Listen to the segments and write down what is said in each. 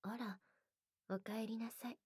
あら、おかえりなさい。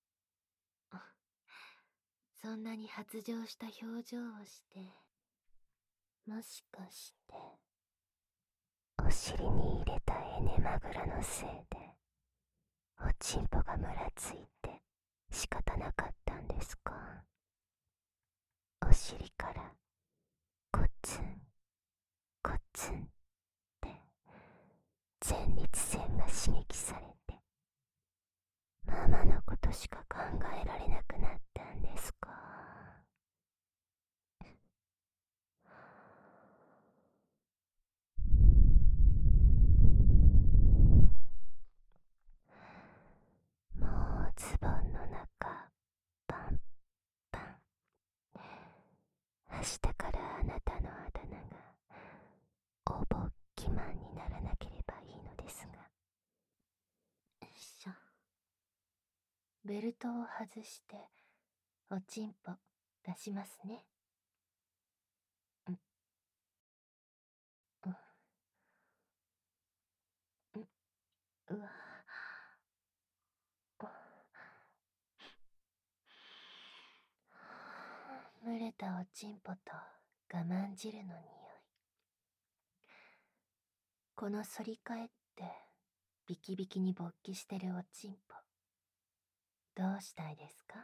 そんなに発情した表情をして、もしかして、お尻に入れたエネマグラのせいで、おちんぽがむらついて仕方なかったんですか？お尻からコツンコツンって前立腺が刺激されて、ママのことしか考えられなくなったんですか？もうズボンの中パンパン。明日からあなたのあだ名がおぼっきマンにならなければいいのですが。よいしょ。ベルトを外しておちんぽ出しますね。うんうんうわ。蒸れたおちんぽと我慢汁の匂い。この反り返ってビキビキに勃起してるおちんぽ、どうしたいですか？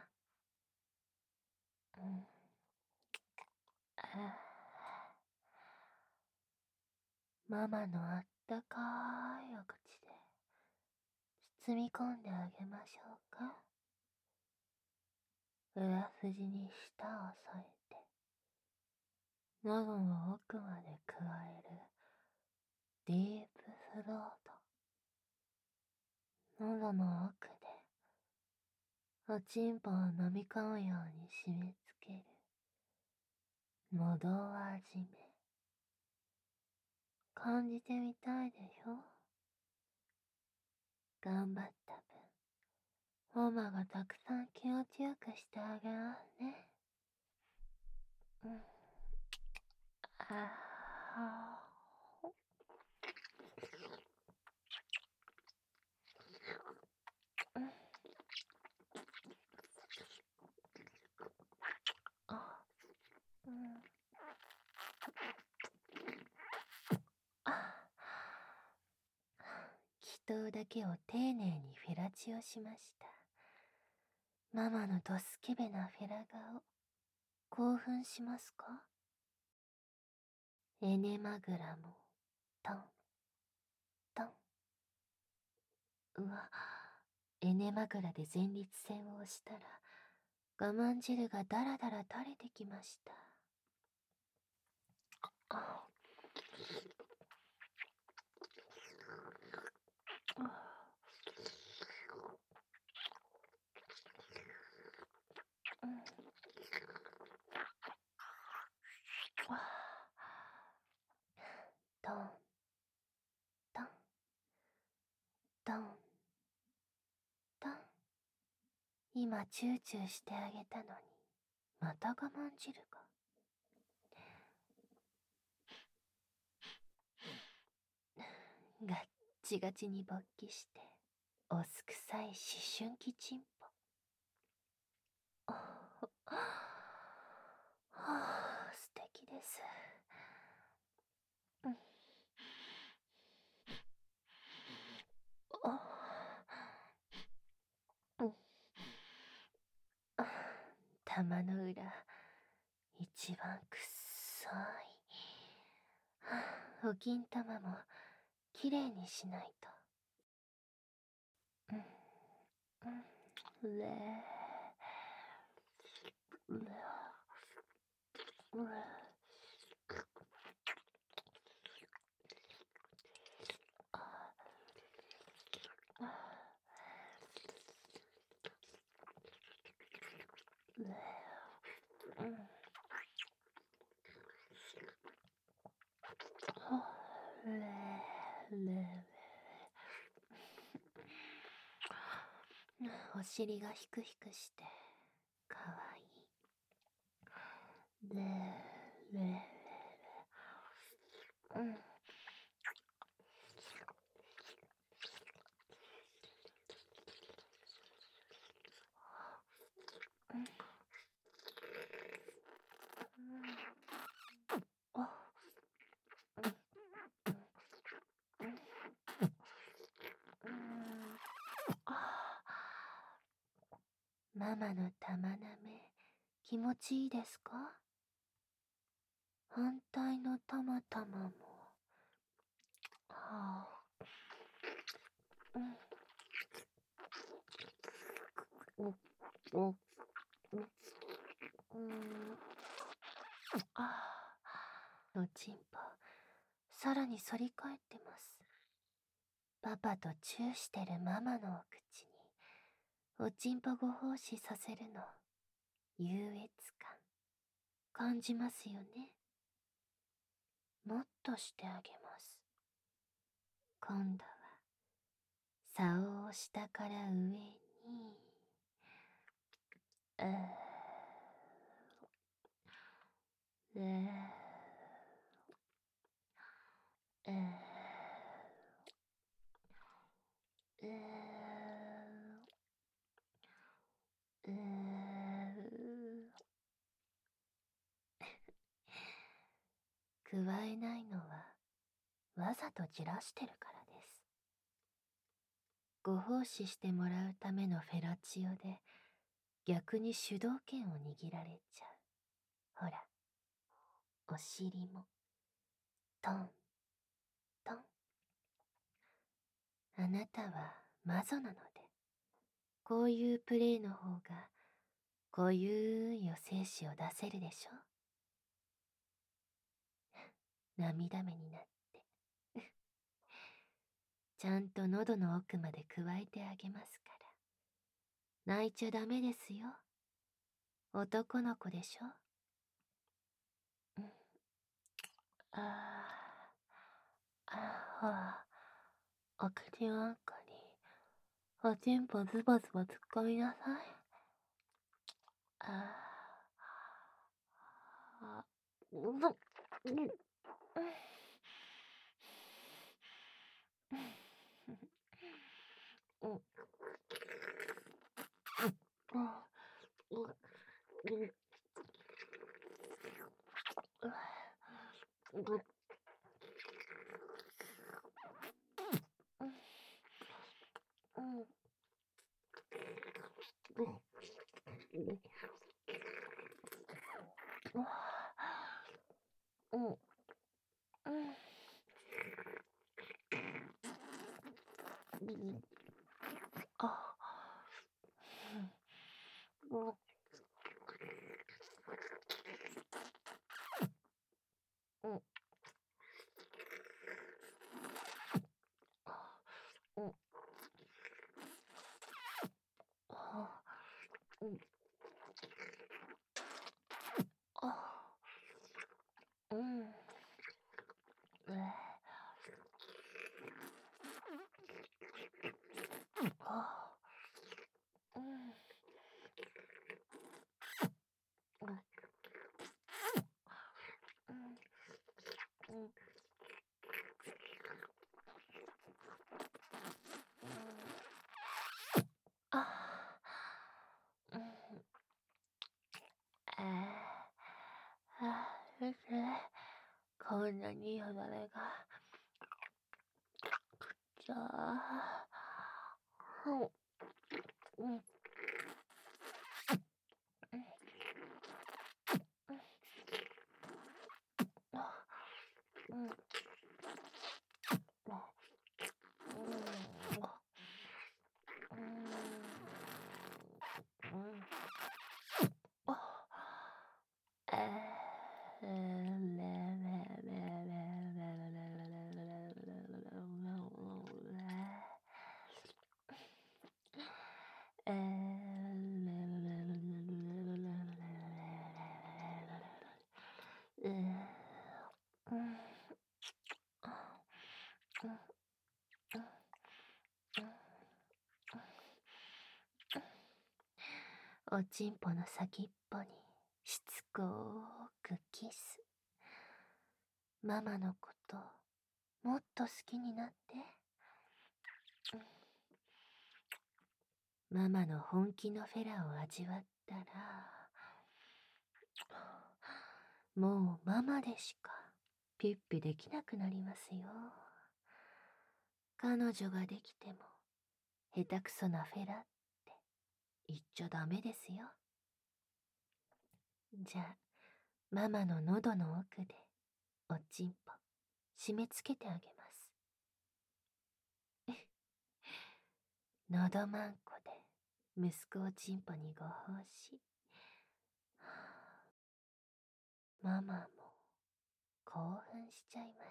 ママのあったかいお口で包み込んであげましょうか。裏筋に舌を添えて喉の奥まで加えるディープスロート。喉の奥でおちんぽを飲み込むように締め付ける喉味め。感じてみたいでしょ？頑張った分、ママがたくさん気持ちよくしてあげますね。ああ。祈祷だけを丁寧にフェラチオしました。ママのドスケベなフェラ顔、興奮しますか？エネマグラもトントン。うわ、エネマグラで前立腺を押したら我慢汁がダラダラ垂れてきました。トントントントン。今チューチューしてあげたのにまた我慢汁が。ガッチガチに勃起しておすくさい思春期チンポ。素敵です。玉の裏一番くっそい。お金玉もきれいにしないと。お尻がヒクヒクしてかわいい。 ママの玉なめ、気持ちいいですか？反対の玉玉も。はあ、うん、お、お、うん、ああ、おちんぽ、さらに反り返ってます。パパとチューしてるママのお口に、おちんぽご奉仕させるの、優越感、感じますよね。もっとしてあげます。今度は、竿を下から上に、うー、うー、うー、うー、うー、加えないのは、わざとじらしてるからです。ご奉仕してもらうためのフェラチオで、逆に主導権を握られちゃう。ほら、お尻も、トン、トン。あなたはマゾなので、こういうプレイの方が、こういうお精子を出せるでしょ。涙目になって。ちゃんと喉の奥まで加えてあげますから。泣いちゃダメですよ。男の子でしょ。うん、ああ、ああ、お口の中に、おちんぽズボズボ突っ込みなさい。ああ、うん、うん、うん、うん、こんなによだれが、じゃあ、うん、うん、おちんぽの先っぽにしつこーくキス。ママのこともっと好きになって。ママの本気のフェラを味わったら、もうママでしかピッピできなくなりますよ。彼女ができても下手くそなフェラって言っちゃダメですよ。じゃあ、ママの喉の奥で、おちんぽ、締め付けてあげます。喉まんこで、息子おちんぽにご奉仕。ママも、興奮しちゃいます。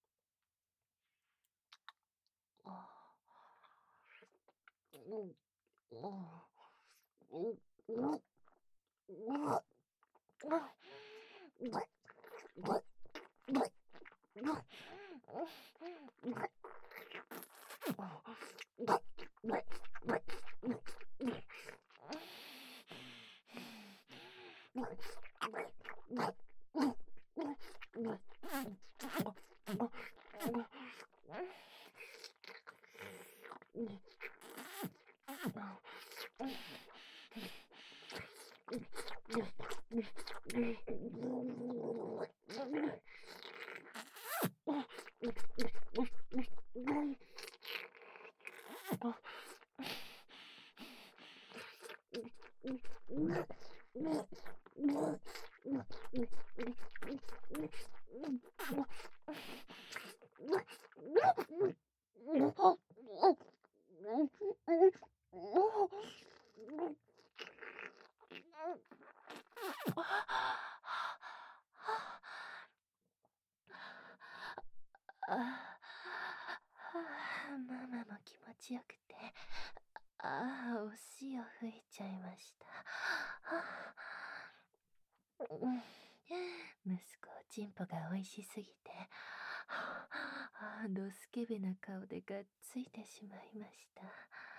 ママも気持ちよくて、おしを吹いちゃいました。息子おちんぽが美味しすぎて、ドスケベな顔でがっついてしまいました。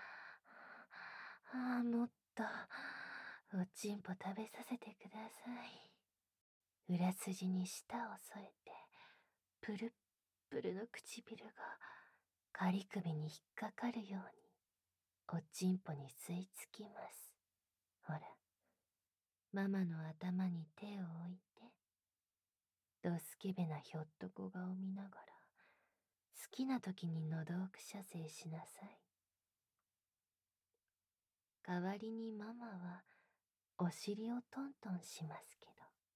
もっと、おちんぽ食べさせてください。裏筋に舌を添えて、プルップルの唇が、仮首に引っかかるように、おちんぽに吸い付きます。ほら、ママの頭に手を置いて、ドスケベなひょっとこ顔を見ながら、好きな時に喉をくしゃせしなさい。代わりにママは、お尻をトントンしますけど、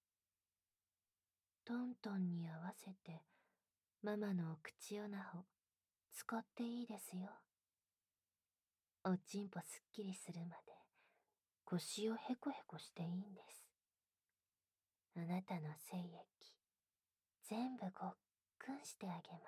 トントンに合わせて、ママのお口おなほ、使っていいですよ。おちんぽすっきりするまで、腰をへこへこしていいんです。あなたの精液、全部ごっくんしてあげます。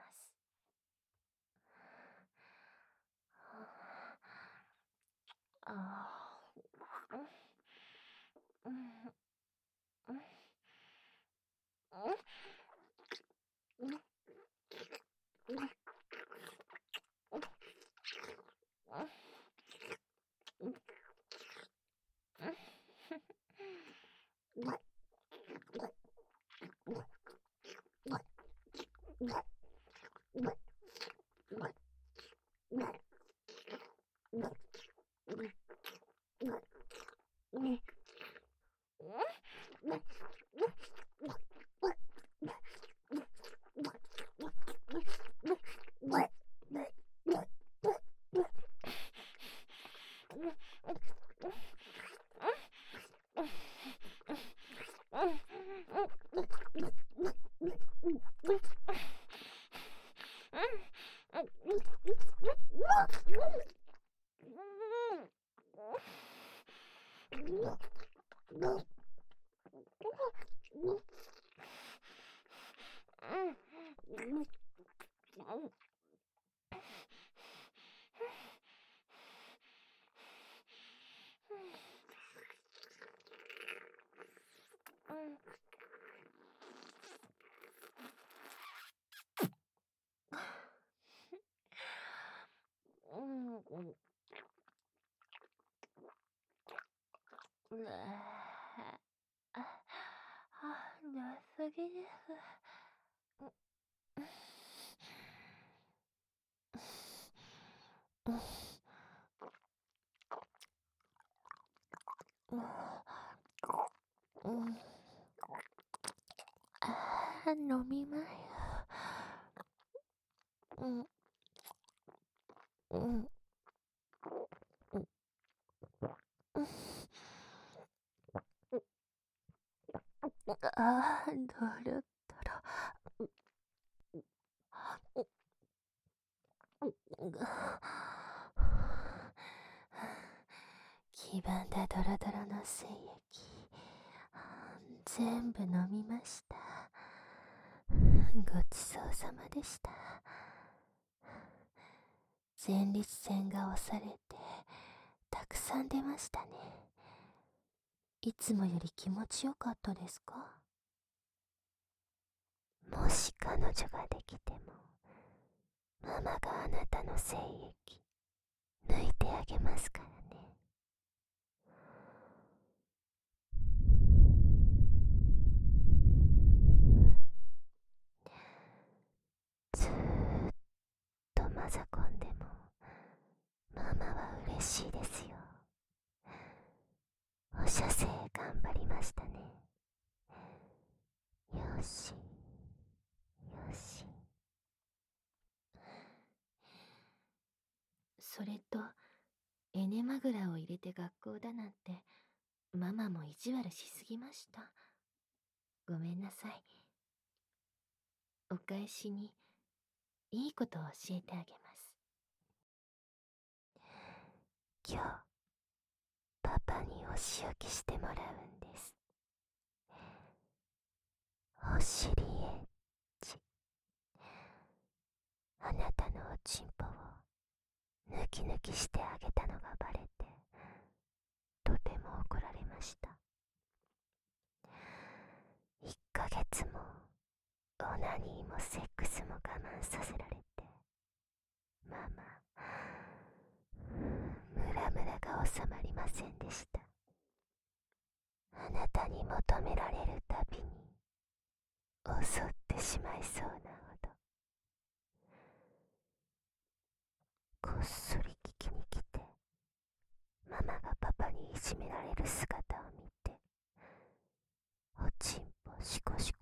良すぎです。飲みます。 ああ、ドロドロ。黄ばんだドロドロの精液、全部飲みました。ごちそうさまでした。前立腺が押されてたくさん出ましたね。いつもより気持ちよかったですか？もし彼女ができても、ママがあなたの精液抜いてあげますからね。ずーっとマザコンでもママは嬉しいですよ。お射精頑張りましたね。よしよし。それとエネマグラを入れて学校だなんてママも意地悪しすぎました。ごめんなさい。お返しにいいことを教えてあげます。今日パパにお仕置きしてもらうんです。お尻エッチ。あなたのおちんぽを抜き抜きしてあげたのがバレて、とても怒られました。1ヶ月もオナニーもセックスも我慢させられて、ママムラムラが収まりませんでした。あなたに求められるたびに襲ってしまいそうなほど。こっそり聞きに来て、ママがパパにいじめられる姿を見て、おちんぽシコシ